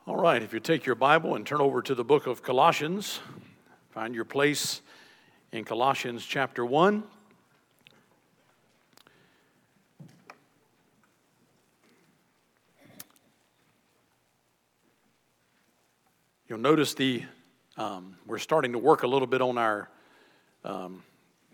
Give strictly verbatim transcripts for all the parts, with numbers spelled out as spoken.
All right, if you take your Bible and turn over to the book of Colossians, find your place in Colossians chapter one. You'll notice the um, we're starting to work a little bit on our um,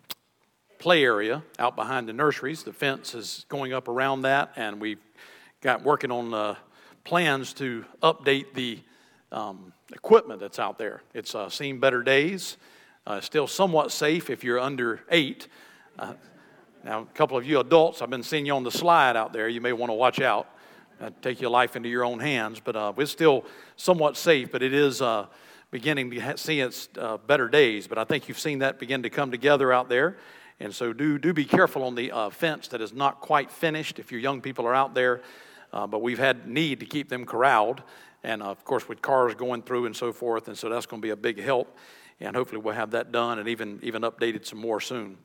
play area out behind the nurseries. The fence is going up around that, and we've got working on uh, plans to update the um, equipment that's out there. It's uh, seen better days. Uh, still somewhat safe if you're under eight. Uh, now, a couple of you adults, I've been seeing you on the slide out there. You may want to watch out. Uh, take your life into your own hands. But uh, it's still somewhat safe, but it is uh, beginning to ha- see its uh, better days. But I think you've seen that begin to come together out there. And so do, do be careful on the uh, fence that is not quite finished if your young people are out there. Uh, but we've had need to keep them corralled, and uh, of course with cars going through and so forth, and so that's going to be a big help, and hopefully we'll have that done and even, even updated some more soon.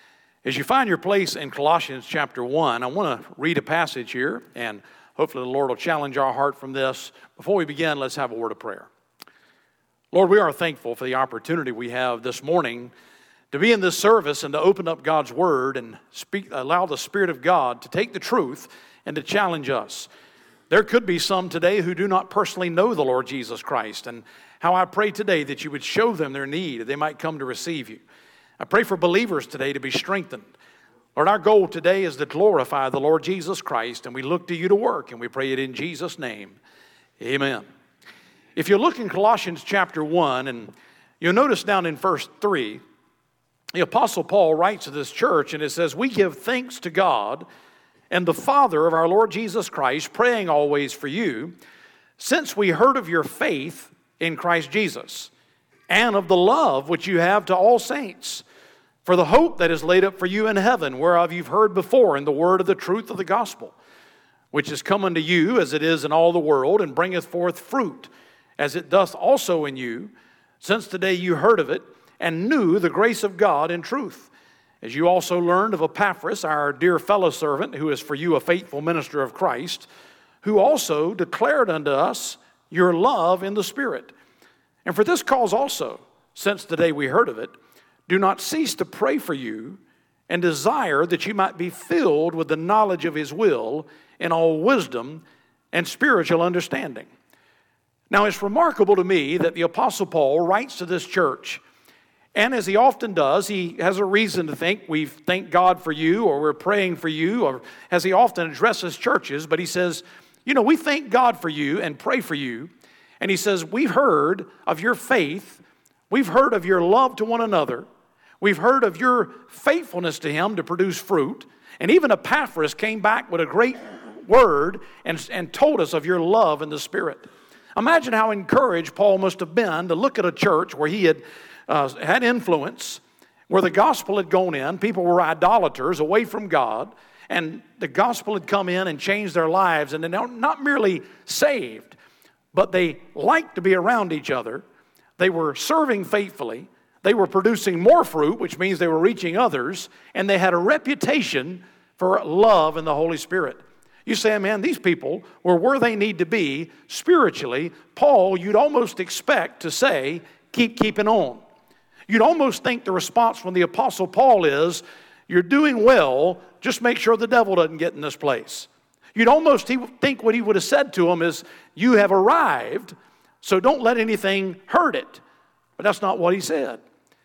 As you find your place in Colossians chapter one, I want to read a passage here, and hopefully the Lord will challenge our heart from this. Before we begin, let's have a word of prayer. Lord, we are thankful for the opportunity we have this morning to be in this service and to open up God's Word and speak, allow the Spirit of God to take the truth and to challenge us. There could be some today who do not personally know the Lord Jesus Christ, and how I pray today that you would show them their need, that they might come to receive you. I pray for believers today to be strengthened. Lord, our goal today is to glorify the Lord Jesus Christ, and we look to you to work, and we pray it in Jesus' name. Amen. If you look in Colossians chapter one, and you'll notice down in verse three, the Apostle Paul writes to this church, and it says, "We give thanks to God and the Father of our Lord Jesus Christ, praying always for you, since we heard of your faith in Christ Jesus, and of the love which you have to all saints, for the hope that is laid up for you in heaven, whereof you've heard before in the word of the truth of the gospel, which is come unto you as it is in all the world, and bringeth forth fruit, as it doth also in you, since the day you heard of it, and knew the grace of God in truth. As you also learned of Epaphras, our dear fellow servant, who is for you a faithful minister of Christ, who also declared unto us your love in the Spirit. And for this cause also, since the day we heard of it, do not cease to pray for you, and desire that you might be filled with the knowledge of his will in all wisdom and spiritual understanding." Now, it's remarkable to me that the Apostle Paul writes to this church, and as he often does, he has a reason to think we've thanked God for you, or we're praying for you, or as he often addresses churches, but he says, you know, we thank God for you and pray for you. And he says, we've heard of your faith, we've heard of your love to one another, we've heard of your faithfulness to him to produce fruit, and even Epaphras came back with a great word and, and told us of your love in the Spirit. Imagine how encouraged Paul must have been to look at a church where he had Uh, had influence, where the gospel had gone in, people were idolaters away from God, and the gospel had come in and changed their lives, and they're not merely saved, but they liked to be around each other. They were serving faithfully. They were producing more fruit, which means they were reaching others, and they had a reputation for love in the Holy Spirit. You say, man, these people were where they need to be spiritually. Paul, you'd almost expect to say, keep keeping on. You'd almost think the response from the Apostle Paul is, you're doing well, just make sure the devil doesn't get in this place. You'd almost think what he would have said to them is, you have arrived, so don't let anything hurt it. But that's not what he said.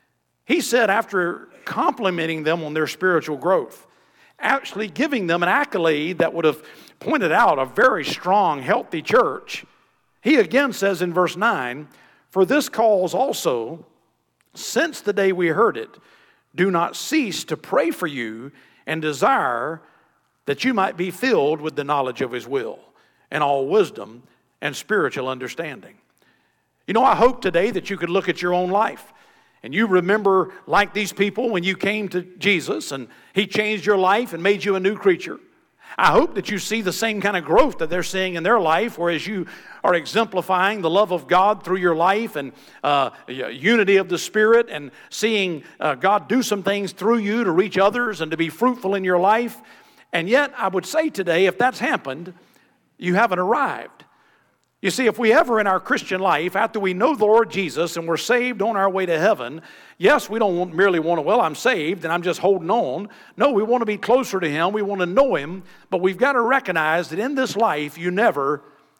He said, after complimenting them on their spiritual growth, actually giving them an accolade that would have pointed out a very strong, healthy church, he again says in verse nine, "For this cause also, since the day we heard it, do not cease to pray for you and desire that you might be filled with the knowledge of his will and all wisdom and spiritual understanding." You know, I hope today that you could look at your own life and you remember, like these people, when you came to Jesus and he changed your life and made you a new creature. I hope that you see the same kind of growth that they're seeing in their life, whereas you are exemplifying the love of God through your life and uh, unity of the Spirit, and seeing uh, God do some things through you to reach others and to be fruitful in your life. And yet, I would say today, if that's happened, you haven't arrived. You see, if we ever in our Christian life, after we know the Lord Jesus and we're saved on our way to heaven, yes, we don't want, merely want to, well, I'm saved and I'm just holding on. No, we want to be closer to Him. We want to know Him. But we've got to recognize that in this life, you never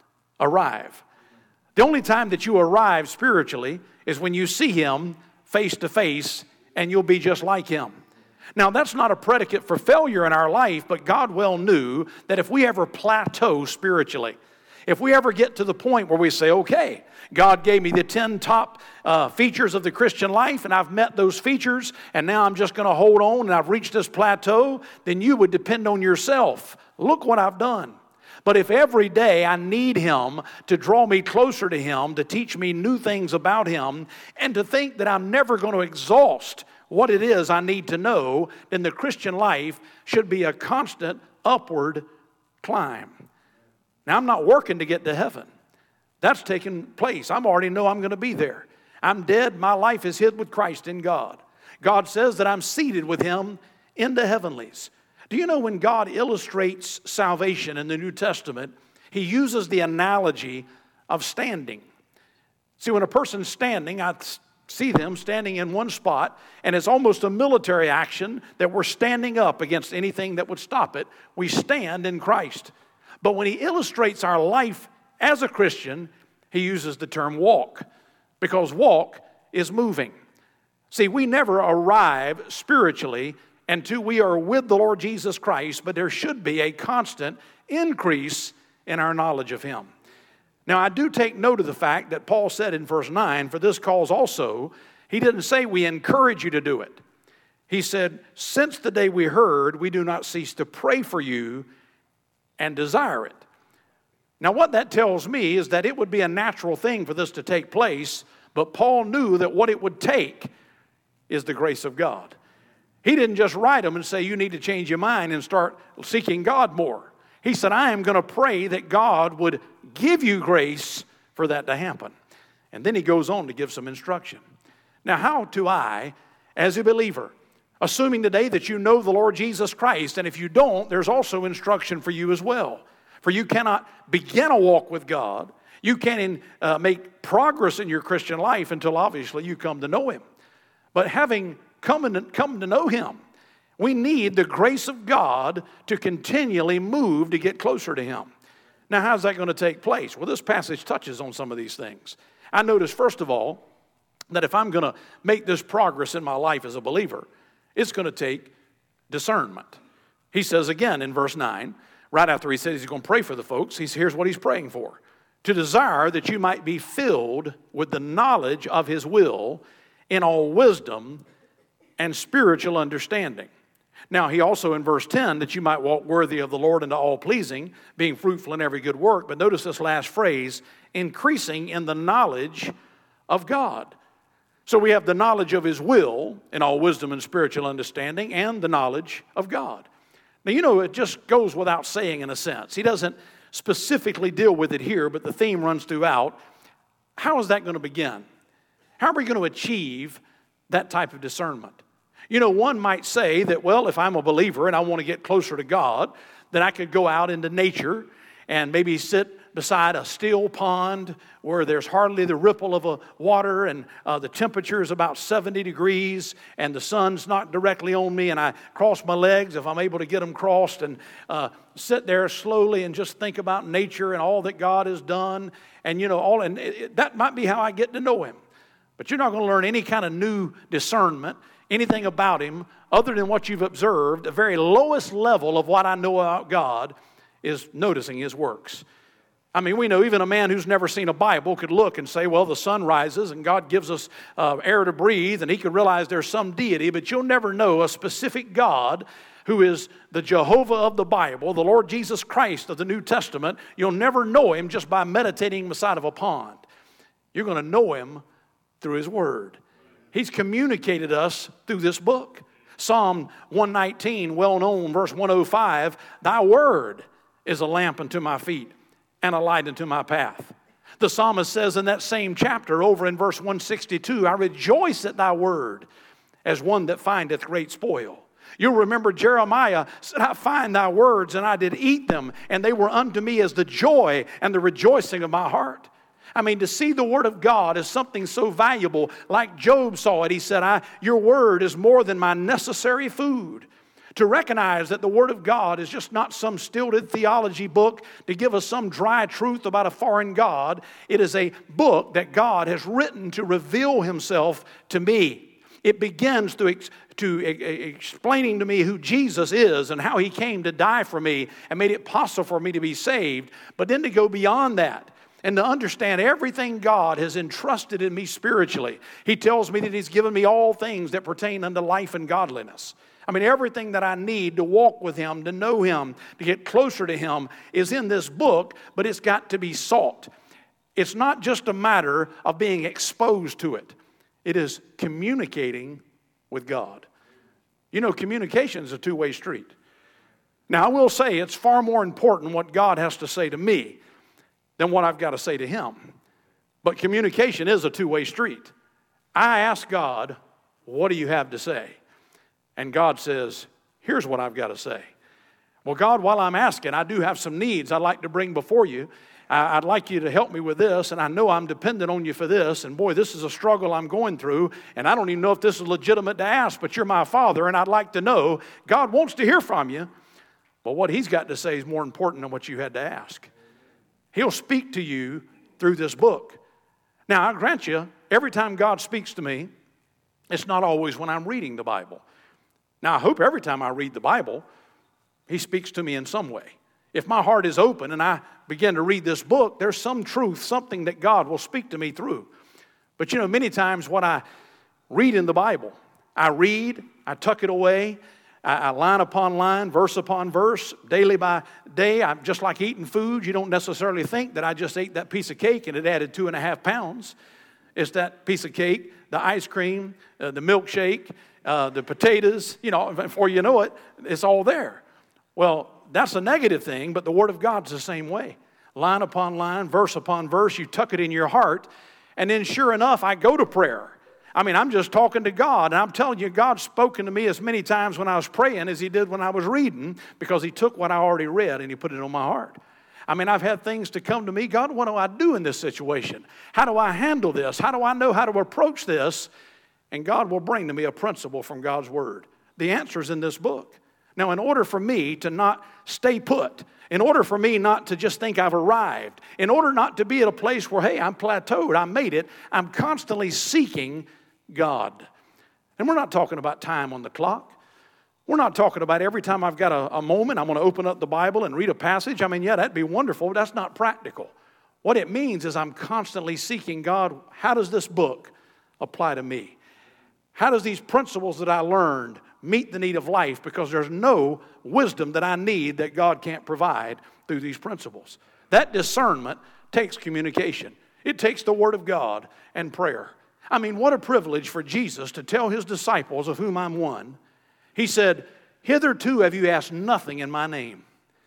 arrive. The only time that you arrive spiritually is when you see Him face to face, and you'll be just like Him. Now, that's not a predicate for failure in our life, but God well knew that if we ever plateau spiritually, if we ever get to the point where we say, okay, God gave me the ten top uh, features of the Christian life, and I've met those features, and now I'm just going to hold on, and I've reached this plateau, then you would depend on yourself. Look what I've done. But if every day I need Him to draw me closer to Him, to teach me new things about Him, and to think that I'm never going to exhaust what it is I need to know, then the Christian life should be a constant upward climb. Now, I'm not working to get to heaven. That's taking place. I already know I'm going to be there. I'm dead. My life is hid with Christ in God. God says that I'm seated with Him in the heavenlies. Do you know when God illustrates salvation in the New Testament, He uses the analogy of standing. See, when a person's standing, I see them standing in one spot, and it's almost a military action that we're standing up against anything that would stop it. We stand in Christ. But when He illustrates our life as a Christian, He uses the term walk, because walk is moving. See, we never arrive spiritually until we are with the Lord Jesus Christ, but there should be a constant increase in our knowledge of Him. Now, I do take note of the fact that Paul said in verse nine, for this cause also, he didn't say we encourage you to do it. He said, since the day we heard, we do not cease to pray for you and desire it. Now, what that tells me is that it would be a natural thing for this to take place, but Paul knew that what it would take is the grace of God. He didn't just write them and say, you need to change your mind and start seeking God more. He said, I am going to pray that God would give you grace for that to happen. And then he goes on to give some instruction. Now, how do I, as a believer, assuming today that you know the Lord Jesus Christ, and if you don't, there's also instruction for you as well. For you cannot begin a walk with God. You can't uh, make progress in your Christian life until obviously you come to know Him. But having come, in, come to know Him, we need the grace of God to continually move to get closer to Him. Now, how's that going to take place? Well, this passage touches on some of these things. I notice, first of all, that if I'm going to make this progress in my life as a believer, it's going to take discernment. He says again in verse nine, right after he says he's going to pray for the folks, he's, here's what he's praying for. To desire that you might be filled with the knowledge of His will in all wisdom and spiritual understanding. Now, he also in verse ten, that you might walk worthy of the Lord unto all pleasing, being fruitful in every good work. But notice this last phrase, increasing in the knowledge of God. So we have the knowledge of His will in all wisdom and spiritual understanding, and the knowledge of God. Now, you know, it just goes without saying in a sense. He doesn't specifically deal with it here, but the theme runs throughout. How is that going to begin? How are we going to achieve that type of discernment? You know, one might say that, well, if I'm a believer and I want to get closer to God, then I could go out into nature and maybe sit beside a still pond where there's hardly the ripple of a water, and uh, the temperature is about seventy degrees and the sun's not directly on me, and I cross my legs if I'm able to get them crossed, and uh, sit there slowly and just think about nature and all that God has done, and you know, all, and it, it, that might be how I get to know Him. But you're not going to learn any kind of new discernment, anything about Him, other than what you've observed. The very lowest level of what I know about God is noticing His works. I mean, we know even a man who's never seen a Bible could look and say, well, the sun rises and God gives us uh, air to breathe, and he could realize there's some deity, but you'll never know a specific God who is the Jehovah of the Bible, the Lord Jesus Christ of the New Testament. You'll never know Him just by meditating beside of a pond. You're going to know Him through His Word. He's communicated us through this book. Psalm one nineteen, well known, verse one oh five, Thy word is a lamp unto my feet and a light unto my path. The psalmist says in that same chapter over in verse one sixty-two, I rejoice at Thy word as one that findeth great spoil. You'll remember Jeremiah said, I find thy words, and I did eat them, and they were unto me as the joy and the rejoicing of my heart. I mean, to see the Word of God is something so valuable. Like Job saw it, he said, I, your Word is more than my necessary food. To recognize that the Word of God is just not some stilted theology book to give us some dry truth about a foreign God. It is a book that God has written to reveal Himself to me. It begins to, to explaining to me who Jesus is and how He came to die for me and made it possible for me to be saved. But then to go beyond that and to understand everything God has entrusted in me spiritually. He tells me that He's given me all things that pertain unto life and godliness. I mean, everything that I need to walk with Him, to know Him, to get closer to Him is in this book, but it's got to be sought. It's not just a matter of being exposed to it. It is communicating with God. You know, communication is a two-way street. Now, I will say it's far more important what God has to say to me than what I've got to say to Him. But communication is a two-way street. I ask God, what do you have to say? And God says, here's what I've got to say. Well, God, while I'm asking, I do have some needs I'd like to bring before you. I'd like you to help me with this, and I know I'm dependent on you for this, and boy, this is a struggle I'm going through, and I don't even know if this is legitimate to ask, but you're my Father, and I'd like to know. God wants to hear from you, but what He's got to say is more important than what you had to ask. He'll speak to you through this book. Now, I grant you, every time God speaks to me, it's not always when I'm reading the Bible. Now, I hope every time I read the Bible, He speaks to me in some way. If my heart is open and I begin to read this book, there's some truth, something that God will speak to me through. But you know, many times what I read in the Bible, I read, I tuck it away, I, I line upon line, verse upon verse, daily by day. I'm just like eating food. You don't necessarily think that I just ate that piece of cake and it added two and a half pounds. It's that piece of cake, the ice cream, uh, the milkshake, uh, the potatoes, you know, before you know it, it's all there. Well, that's a negative thing, but the Word of God's the same way. Line upon line, verse upon verse, you tuck it in your heart, and then sure enough, I go to prayer. I mean, I'm just talking to God, and I'm telling you, God's spoken to me as many times when I was praying as He did when I was reading, because He took what I already read and He put it on my heart. I mean, I've had things to come to me. God, what do I do in this situation? How do I handle this? How do I know how to approach this? And God will bring to me a principle from God's Word. The answer is in this book. Now, in order for me to not stay put, in order for me not to just think I've arrived, in order not to be at a place where, hey, I'm plateaued, I made it, I'm constantly seeking God. And we're not talking about time on the clock. We're not talking about every time I've got a, a moment, I'm going to open up the Bible and read a passage. I mean, yeah, that'd be wonderful, but that's not practical. What it means is I'm constantly seeking God. How does this book apply to me? How does these principles that I learned meet the need of life? Because there's no wisdom that I need that God can't provide through these principles. That discernment takes communication. It takes the Word of God and prayer. I mean, what a privilege for Jesus to tell His disciples, of whom I'm one. He said, hitherto have you asked nothing in my name.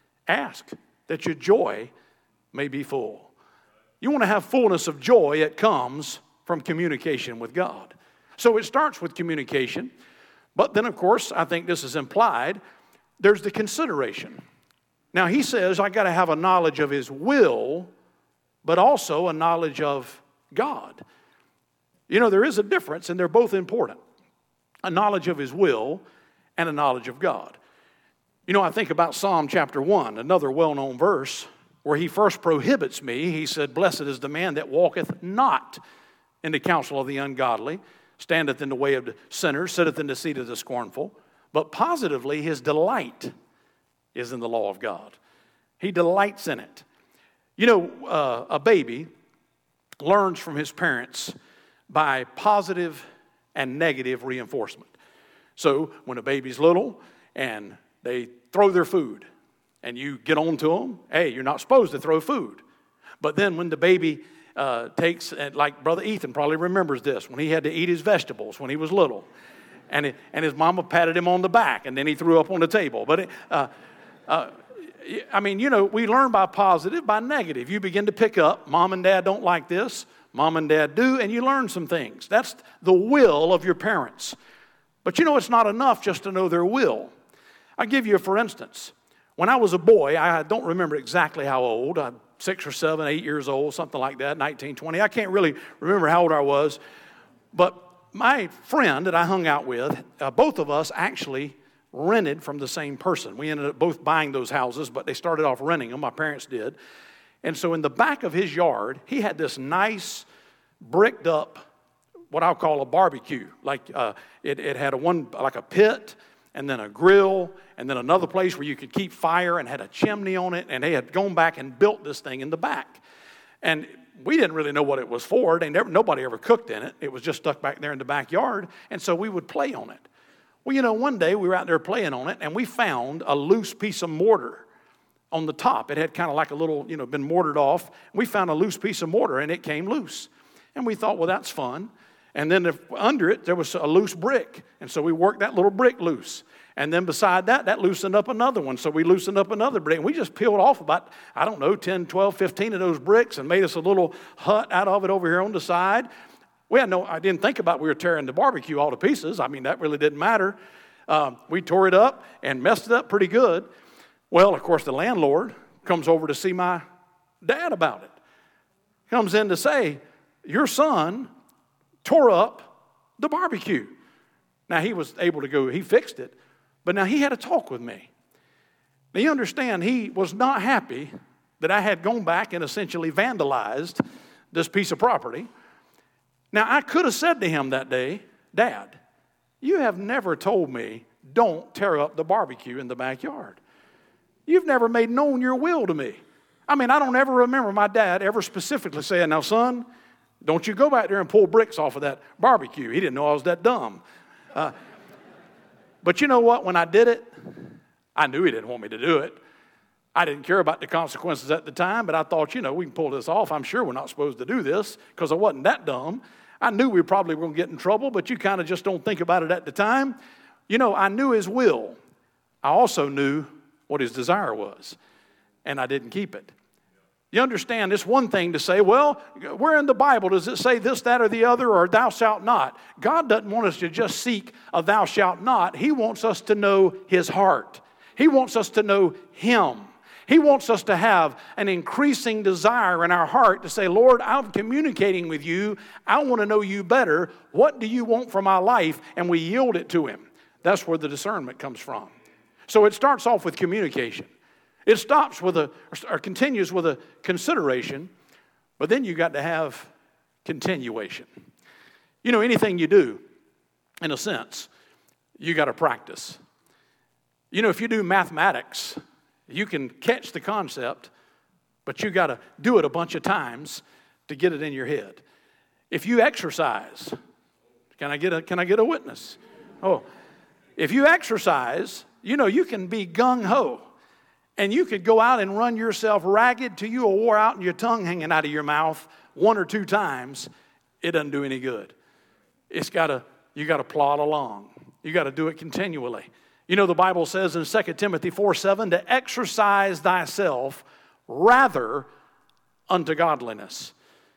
Ask that your joy may be full. You want to have fullness of joy, it comes from communication with God. So it starts with communication. But then, of course, I think this is implied, there's the consideration. Now, He says, I got to have a knowledge of His will, but also a knowledge of God. You know, there is a difference, and they're both important. A knowledge of His will and a knowledge of God. You know, I think about Psalm chapter one, another well-known verse, where He first prohibits me. He said, blessed is the man that walketh not in the counsel of the ungodly, standeth in the way of the sinners, sitteth in the seat of the scornful. But positively, his delight is in the law of God. He delights in it. You know, uh, a baby learns from his parents by positive and negative reinforcement. So when a baby's little and they throw their food and you get on to them, hey, you're not supposed to throw food. But then when the baby Uh, takes, like Brother Ethan probably remembers this, when he had to eat his vegetables when he was little. And it, and his mama patted him on the back, and then he threw up on the table. But, it, uh, uh, I mean, you know, we learn by positive, by negative. You begin to pick up, mom and dad don't like this, mom and dad do, and you learn some things. That's the will of your parents. But you know, it's not enough just to know their will. I'll give you a for instance. When I was a boy, I don't remember exactly how old, I'm six or seven, eight years old, something like that, nineteen, twenty. I can't really remember how old I was. But my friend that I hung out with, uh, both of us actually rented from the same person. We ended up both buying those houses, but they started off renting them. My parents did. And so in the back of his yard, he had this nice bricked up, what I'll call a barbecue. Like uh, it, it had a one like a pit, and then a grill, and then another place where you could keep fire, and had a chimney on it. And they had gone back and built this thing in the back. And we didn't really know what it was for. They never, nobody ever cooked in it. It was just stuck back there in the backyard. And so we would play on it. Well, you know, one day we were out there playing on it, and we found a loose piece of mortar on the top. It had kind of like a little, you know, been mortared off. We found a loose piece of mortar, and it came loose. And we thought, well, that's fun. And then if, under it, there was a loose brick. And so we worked that little brick loose. And then beside that, that loosened up another one. So we loosened up another brick. And we just peeled off about, I don't know, ten, twelve, fifteen of those bricks and made us a little hut out of it over here on the side. We had no, I didn't think about we were tearing the barbecue all to pieces. I mean, that really didn't matter. Um, we tore it up and messed it up pretty good. Well, of course, the landlord comes over to see my dad about it. Comes in to say, your son tore up the barbecue. Now, he was able to go, he fixed it. But now he had a talk with me. Now, you understand, he was not happy that I had gone back and essentially vandalized this piece of property. Now, I could have said to him that day, Dad, you have never told me don't tear up the barbecue in the backyard. You've never made known your will to me. I mean, I don't ever remember my dad ever specifically saying, now, son, don't you go back there and pull bricks off of that barbecue. He didn't know I was that dumb. Uh, but you know what? When I did it, I knew he didn't want me to do it. I didn't care about the consequences at the time, but I thought, you know, we can pull this off. I'm sure we're not supposed to do this because I wasn't that dumb. I knew we probably were going to get in trouble, but you kind of just don't think about it at the time. You know, I knew his will. I also knew what his desire was, and I didn't keep it. You understand, it's one thing to say, well, where in the Bible does it say this, that, or the other, or thou shalt not? God doesn't want us to just seek a thou shalt not. He wants us to know his heart. He wants us to know him. He wants us to have an increasing desire in our heart to say, Lord, I'm communicating with you. I want to know you better. What do you want from my life? And we yield it to him. That's where the discernment comes from. So it starts off with communication. It stops with a, or continues with a consideration, but then you got to have continuation. You know, anything you do, in a sense, you got to practice. You know, if you do mathematics, you can catch the concept, but you got to do it a bunch of times to get it in your head. If you exercise, can I get a, can I get a witness? Oh, if you exercise, you know, you can be gung-ho, and you could go out and run yourself ragged till you are wore out and your tongue hanging out of your mouth one or two times. It doesn't do any good. It's got to, you got to plod along. You got to do it continually. You know, the Bible says in Second Timothy four seven, to exercise thyself rather unto godliness.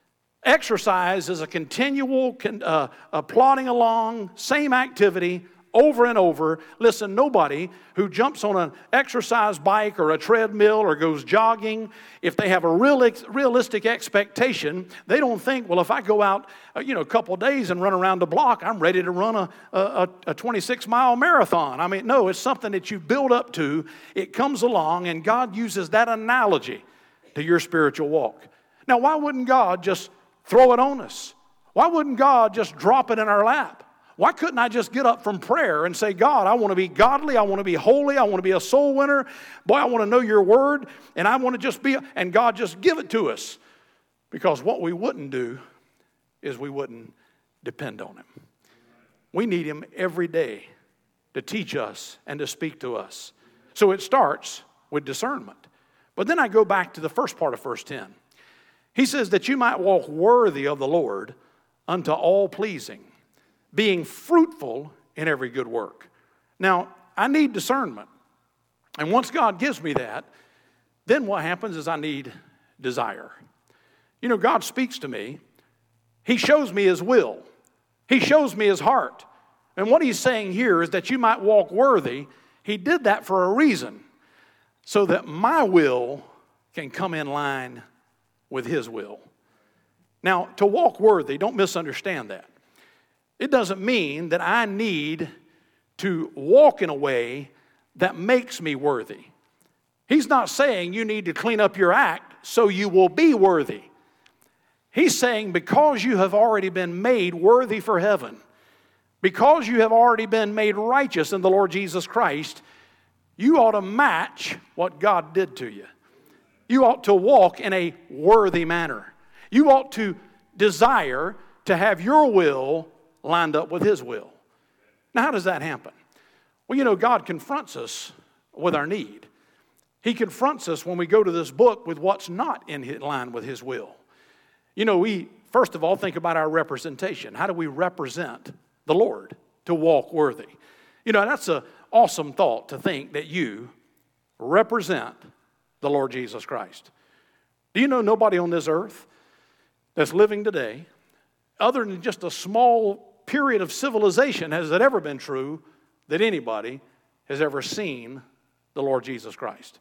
Exercise is a continual uh, uh, plodding along, same activity, over and over. Listen, nobody who jumps on an exercise bike or a treadmill or goes jogging, if they have a real, realistic expectation, they don't think, well, if I go out, uh, you know, a couple of days and run around the block, I'm ready to run a, a, a twenty-six mile marathon. I mean, no, it's something that you build up to. It comes along, and God uses that analogy to your spiritual walk. Now, why wouldn't God just throw it on us? Why wouldn't God just drop it in our lap? Why couldn't I just get up from prayer and say, God, I want to be godly, I want to be holy, I want to be a soul winner. Boy, I want to know your word, and I want to just be, and God just give it to us. Because what we wouldn't do is we wouldn't depend on him. We need him every day to teach us and to speak to us. So it starts with discernment. But then I go back to the first part of verse ten. He says that you might walk worthy of the Lord unto all pleasing, being fruitful in every good work. Now, I need discernment. And once God gives me that, then what happens is I need desire. You know, God speaks to me. He shows me his will. He shows me his heart. And what he's saying here is that you might walk worthy. He did that for a reason, so that my will can come in line with his will. Now, to walk worthy, don't misunderstand that. It doesn't mean that I need to walk in a way that makes me worthy. He's not saying you need to clean up your act so you will be worthy. He's saying because you have already been made worthy for heaven, because you have already been made righteous in the Lord Jesus Christ, you ought to match what God did to you. You ought to walk in a worthy manner. You ought to desire to have your will lined up with his will. Now, how does that happen? Well, you know, God confronts us with our need. He confronts us when we go to this book with what's not in line with his will. You know, we, first of all, think about our representation. How do we represent the Lord to walk worthy? You know, that's an awesome thought to think that you represent the Lord Jesus Christ. Do you know nobody on this earth that's living today, other than just a small period of civilization, has it ever been true that anybody has ever seen the Lord Jesus Christ?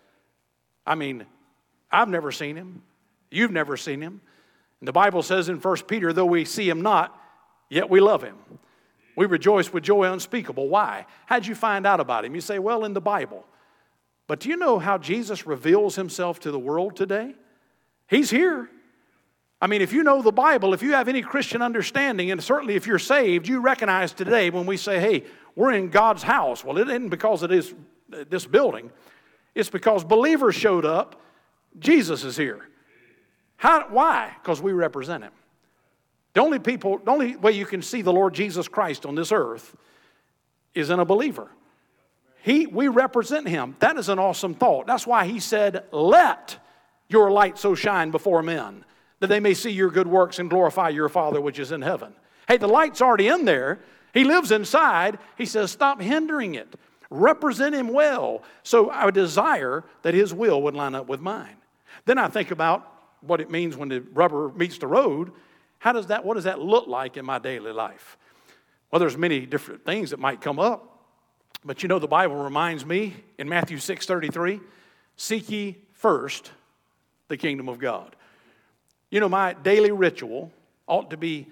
I mean, I've never seen him. You've never seen him. And the Bible says in First Peter, though we see him not, yet we love him. We rejoice with joy unspeakable. Why? How'd you find out about him? You say, well, in the Bible. But do you know how Jesus reveals himself to the world today? He's here. I mean, if you know the Bible, if you have any Christian understanding, and certainly if you're saved, you recognize today when we say, hey, we're in God's house. Well, it isn't because it is this building. It's because believers showed up. Jesus is here. How? Why? Because we represent him. The only people, the only way you can see the Lord Jesus Christ on this earth is in a believer. He, we represent him. That is an awesome thought. That's why he said, let your light so shine before men, that they may see your good works and glorify your Father which is in heaven. Hey, the light's already in there. He lives inside. He says, stop hindering it. Represent him well. So I desire that his will would line up with mine. Then I think about what it means when the rubber meets the road. How does that, what does that look like in my daily life? Well, there's many different things that might come up. But you know, the Bible reminds me in Matthew six thirty-three, seek ye first the kingdom of God. You know, my daily ritual ought to be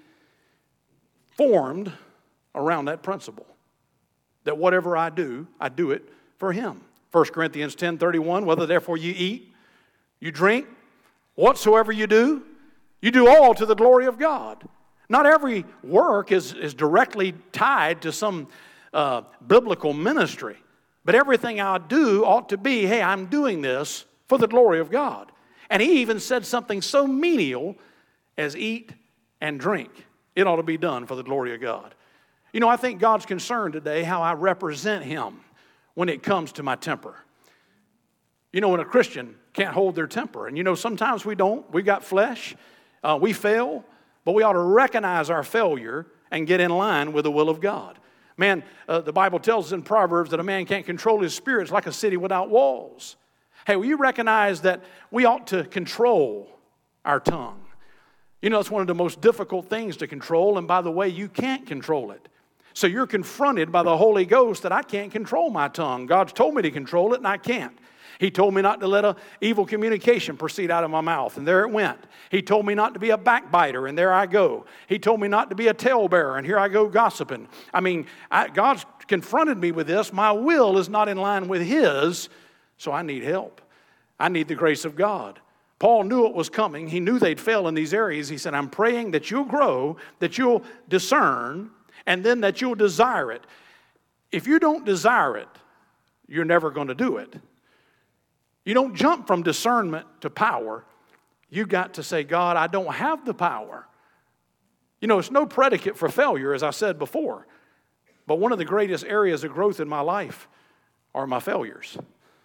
formed around that principle. That whatever I do, I do it for him. First Corinthians ten thirty-one, whether therefore you eat, you drink, whatsoever you do, you do all to the glory of God. Not every work is, is directly tied to some uh, biblical ministry. But everything I do ought to be, hey, I'm doing this for the glory of God. And he even said something so menial as eat and drink. It ought to be done for the glory of God. You know, I think God's concerned today how I represent him when it comes to my temper. You know, when a Christian can't hold their temper, and you know, sometimes we don't. We got flesh. Uh, we fail. But we ought to recognize our failure and get in line with the will of God. Man, uh, the Bible tells us in Proverbs that a man can't control his spirit. It's like a city without walls. Hey, will you recognize that we ought to control our tongue? You know, it's one of the most difficult things to control, and by the way, you can't control it. So you're confronted by the Holy Ghost that I can't control my tongue. God's told me to control it, and I can't. He told me not to let an evil communication proceed out of my mouth, and there it went. He told me not to be a backbiter, and there I go. He told me not to be a talebearer, and here I go gossiping. I mean, I, God's confronted me with this. My will is not in line with his, so I need help. I need the grace of God. Paul knew it was coming. He knew they'd fail in these areas. He said, I'm praying that you'll grow, that you'll discern, and then that you'll desire it. If you don't desire it, you're never going to do it. You don't jump from discernment to power. You got to say, God, I don't have the power. You know, it's no predicate for failure, as I said before. But one of the greatest areas of growth in my life are my failures.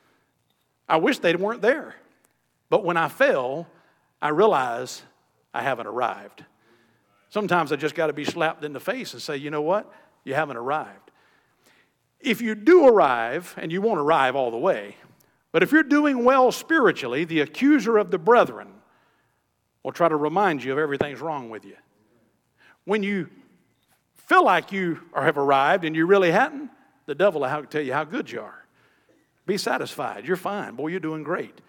I wish they weren't there. But when I fail, I realize I haven't arrived. Sometimes I just got to be slapped in the face and say, you know what? You haven't arrived. If you do arrive, and you won't arrive all the way, but if you're doing well spiritually, the accuser of the brethren will try to remind you of everything's wrong with you. When you feel like you or have arrived and you really hadn't, the devil will tell you how good you are. Be satisfied. You're fine. Boy, you're doing great.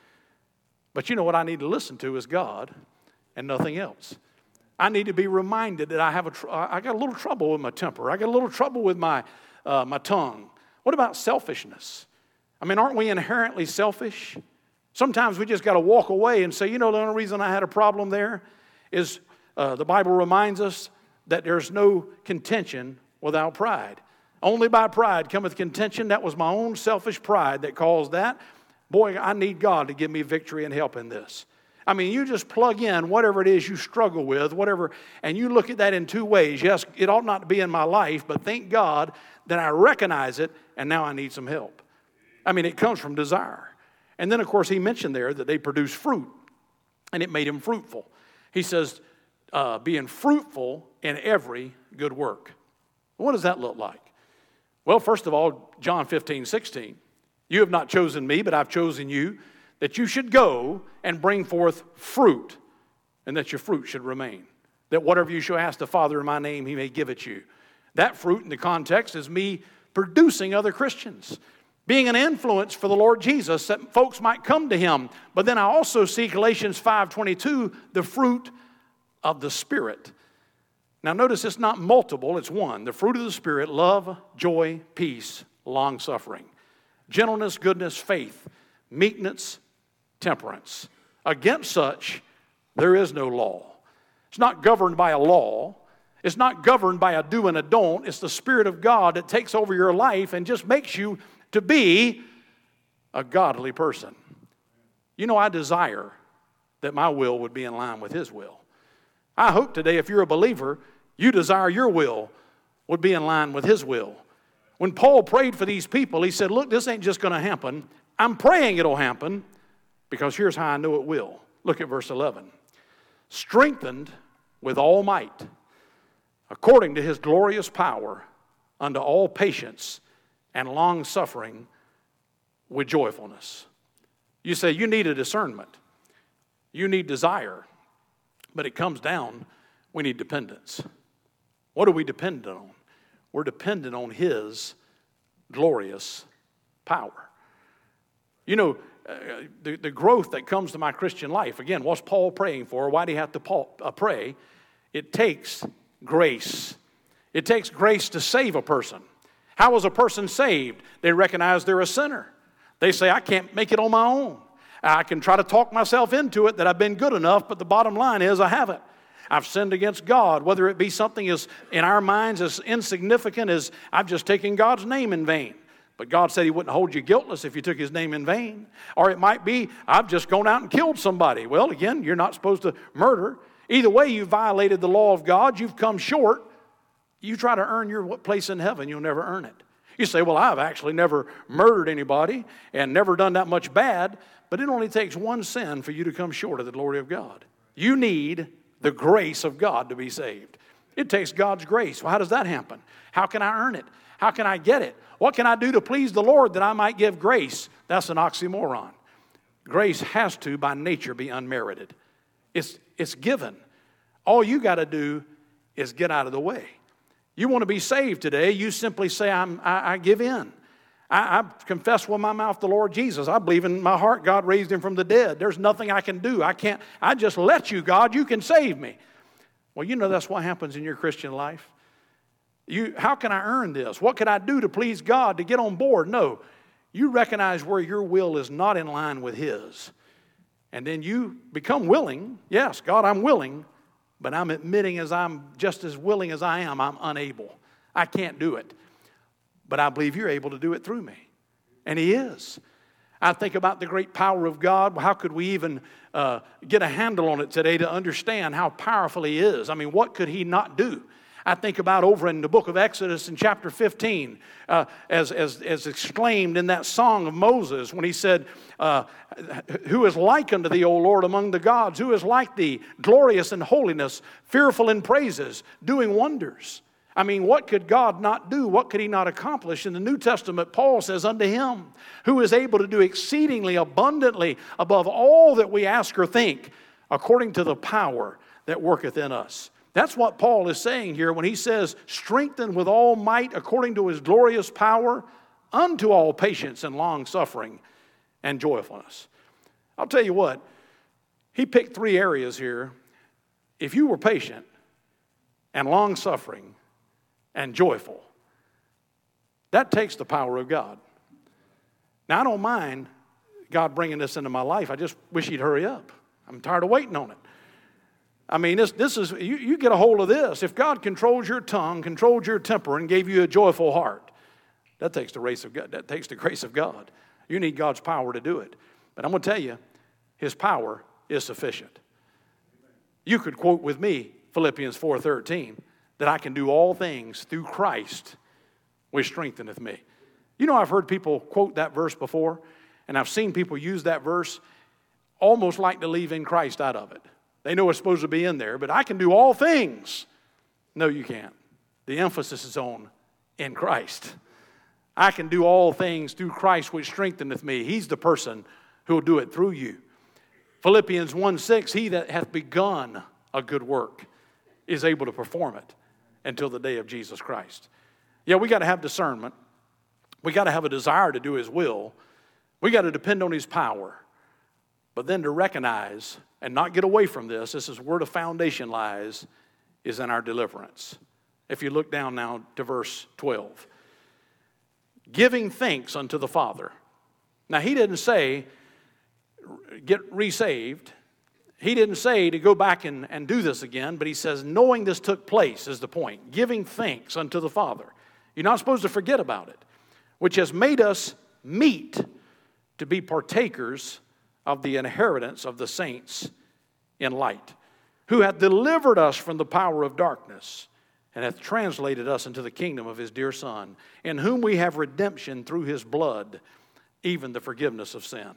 But you know what I need to listen to is God and nothing else. I need to be reminded that I have a tr- I got a little trouble with my temper. I got a little trouble with my uh, my tongue. What about selfishness? I mean, aren't we inherently selfish? Sometimes we just got to walk away and say, you know, the only reason I had a problem there is uh, the Bible reminds us that there's no contention without pride. Only by pride cometh contention. That was my own selfish pride that caused that. Boy, I need God to give me victory and help in this. I mean, you just plug in whatever it is you struggle with, whatever, and you look at that in two ways. Yes, it ought not to be in my life, but thank God that I recognize it, and now I need some help. I mean, it comes from desire. And then, of course, he mentioned there that they produce fruit, and it made him fruitful. He says, uh, being fruitful in every good work. What does that look like? Well, first of all, John fifteen, sixteen. You have not chosen me, but I've chosen you, that you should go and bring forth fruit, and that your fruit should remain. That whatever you shall ask the Father in my name, he may give it you. That fruit in the context is me producing other Christians, being an influence for the Lord Jesus, that folks might come to him. But then I also see Galatians five twenty-two, the fruit of the Spirit. Now notice it's not multiple, it's one. The fruit of the Spirit, love, joy, peace, long-suffering, gentleness, goodness, faith, meekness, temperance. Against such, there is no law. It's not governed by a law. It's not governed by a do and a don't. It's the Spirit of God that takes over your life and just makes you to be a godly person. You know, I desire that my will would be in line with his will. I hope today, if you're a believer, you desire your will would be in line with his will. When Paul prayed for these people, he said, look, this ain't just going to happen. I'm praying it'll happen because here's how I know it will. Look at verse eleven. Strengthened with all might, according to his glorious power, unto all patience and long-suffering with joyfulness. You say, you need a discernment. You need desire. But it comes down, we need dependence. What are we dependent on? We're dependent on his glorious power. You know, uh, the, the growth that comes to my Christian life, again, what's Paul praying for? Why do you have to Paul, uh, pray? It takes grace. It takes grace to save a person. How is a person saved? They recognize they're a sinner. They say, I can't make it on my own. I can try to talk myself into it that I've been good enough, but the bottom line is I haven't. I've sinned against God, whether it be something as in our minds as insignificant as I've just taken God's name in vain. But God said he wouldn't hold you guiltless if you took his name in vain. Or it might be, I've just gone out and killed somebody. Well, again, you're not supposed to murder. Either way, you violated the law of God. You've come short. You try to earn your place in heaven, you'll never earn it. You say, well, I've actually never murdered anybody and never done that much bad. But it only takes one sin for you to come short of the glory of God. You need the grace of God to be saved. It takes God's grace. Well, how does that happen? How can I earn it? How can I get it? What can I do to please the Lord that I might give grace? That's an oxymoron. Grace has to, by nature, be unmerited. It's, it's given. All you got to do is get out of the way. You want to be saved today, you simply say, I'm, I, I give in. I, I confess with my mouth the Lord Jesus. I believe in my heart God raised him from the dead. There's nothing I can do. I can't, I just let you, God. You can save me. Well, you know that's what happens in your Christian life. You, how can I earn this? What can I do to please God to get on board? No. You recognize where your will is not in line with his. And then you become willing. Yes, God, I'm willing. But I'm admitting as I'm just as willing as I am, I'm unable. I can't do it. But I believe you're able to do it through me. And he is. I think about the great power of God. How could we even uh, get a handle on it today to understand how powerful he is? I mean, what could he not do? I think about over in the book of Exodus in chapter fifteen, uh, as, as, as exclaimed in that song of Moses when he said, uh, who is like unto thee, O Lord, among the gods? Who is like thee, glorious in holiness, fearful in praises, doing wonders? I mean, what could God not do? What could he not accomplish? In the New Testament, Paul says, unto him who is able to do exceedingly abundantly above all that we ask or think, according to the power that worketh in us. That's what Paul is saying here when he says, strengthened with all might according to his glorious power unto all patience and long suffering and joyfulness. I'll tell you what, he picked three areas here. If you were patient and long suffering and joyful, that takes the power of God. Now, I don't mind God bringing this into my life. I just wish he'd hurry up. I'm tired of waiting on it. I mean, this, this is, you, you get a hold of this. If God controls your tongue, controls your temper, and gave you a joyful heart, that takes the grace of God. That takes the grace of God. You need God's power to do it. But I'm going to tell you, his power is sufficient. You could quote with me Philippians four thirteen, that I can do all things through Christ which strengtheneth me. You know, I've heard people quote that verse before, and I've seen people use that verse almost like to leave in Christ out of it. They know it's supposed to be in there, but I can do all things. No, you can't. The emphasis is on in Christ. I can do all things through Christ which strengtheneth me. He's the person who will do it through you. Philippians one six, he that hath begun a good work is able to perform it until the day of Jesus Christ. Yeah, we got to have discernment. We got to have a desire to do his will. We got to depend on his power. But then to recognize and not get away from this, this is where the foundation lies, is in our deliverance. If you look down now to verse twelve. Giving thanks unto the Father. Now, he didn't say get resaved. He didn't say to go back and, and do this again, but he says knowing this took place is the point. Giving thanks unto the Father. You're not supposed to forget about it. Which has made us meet to be partakers of the inheritance of the saints in light, who hath delivered us from the power of darkness, and hath translated us into the kingdom of his dear Son, in whom we have redemption through his blood, even the forgiveness of sin.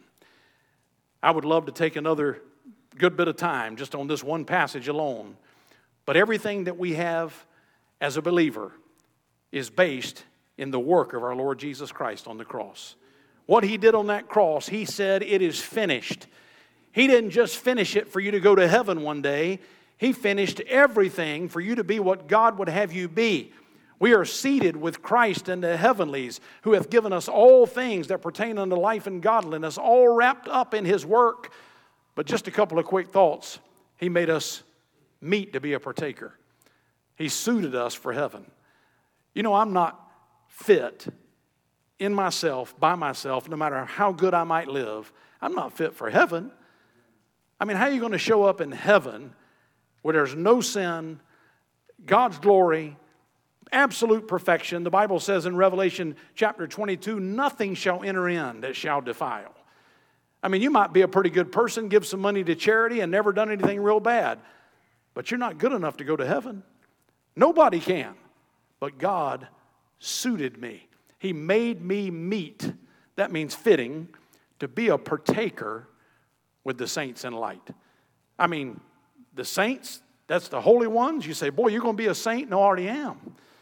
I would love to take another good bit of time just on this one passage alone, but everything that we have as a believer is based in the work of our Lord Jesus Christ on the cross. What he did on that cross, he said, it is finished. He didn't just finish it for you to go to heaven one day. He finished everything for you to be what God would have you be. We are seated with Christ in the heavenlies, who hath given us all things that pertain unto life and godliness, all wrapped up in his work. But just a couple of quick thoughts. He made us meet to be a partaker. He suited us for heaven. You know, I'm not fit in myself, by myself, no matter how good I might live. I'm not fit for heaven. I mean, how are you going to show up in heaven where there's no sin, God's glory, absolute perfection? The Bible says in Revelation chapter twenty-two, nothing shall enter in that shall defile. I mean, you might be a pretty good person, give some money to charity, and never done anything real bad, but you're not good enough to go to heaven. Nobody can, but God suited me. He made me meet, that means fitting, to be a partaker with the saints in light. I mean, the saints, that's the holy ones. You say, boy, you're going to be a saint? No, I already am.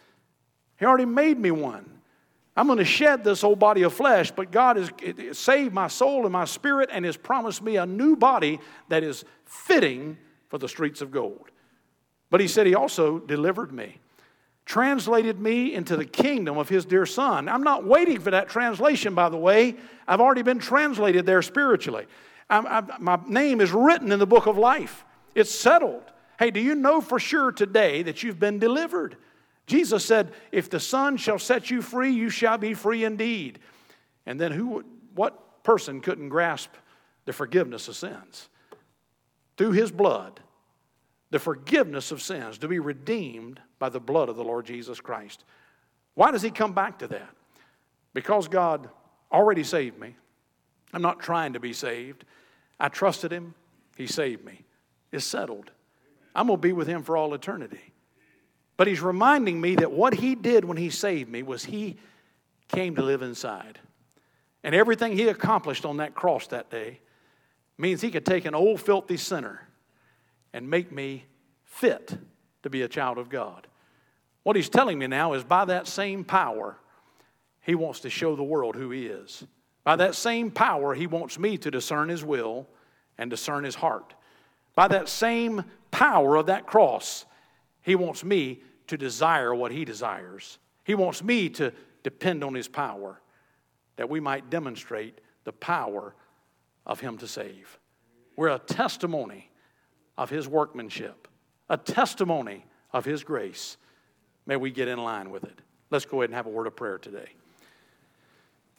He already made me one. I'm going to shed this old body of flesh, but God has saved my soul and my spirit and has promised me a new body that is fitting for the streets of gold. But he said he also delivered me. Translated me into the kingdom of his dear Son. I'm not waiting for that translation, by the way. I've already been translated there spiritually. I'm, I'm, my name is written in the book of life. It's settled. Hey, do you know for sure today that you've been delivered? Jesus said, if the Son shall set you free, you shall be free indeed. And then who? What person couldn't grasp the forgiveness of sins? Through his blood, the forgiveness of sins, to be redeemed by the blood of the Lord Jesus Christ. Why does he come back to that? Because God already saved me. I'm not trying to be saved. I trusted him. He saved me. It's settled. I'm going to be with him for all eternity. But he's reminding me that what he did when he saved me was he came to live inside. And everything he accomplished on that cross that day means he could take an old filthy sinner and make me fit to be a child of God. What he's telling me now is by that same power, he wants to show the world who he is. By that same power, he wants me to discern his will and discern his heart. By that same power of that cross, He wants me to desire what He desires. He wants me to depend on His power, that we might demonstrate the power of Him to save. We're a testimony of His workmanship, a testimony of His grace. May we get in line with it. Let's go ahead and have a word of prayer today.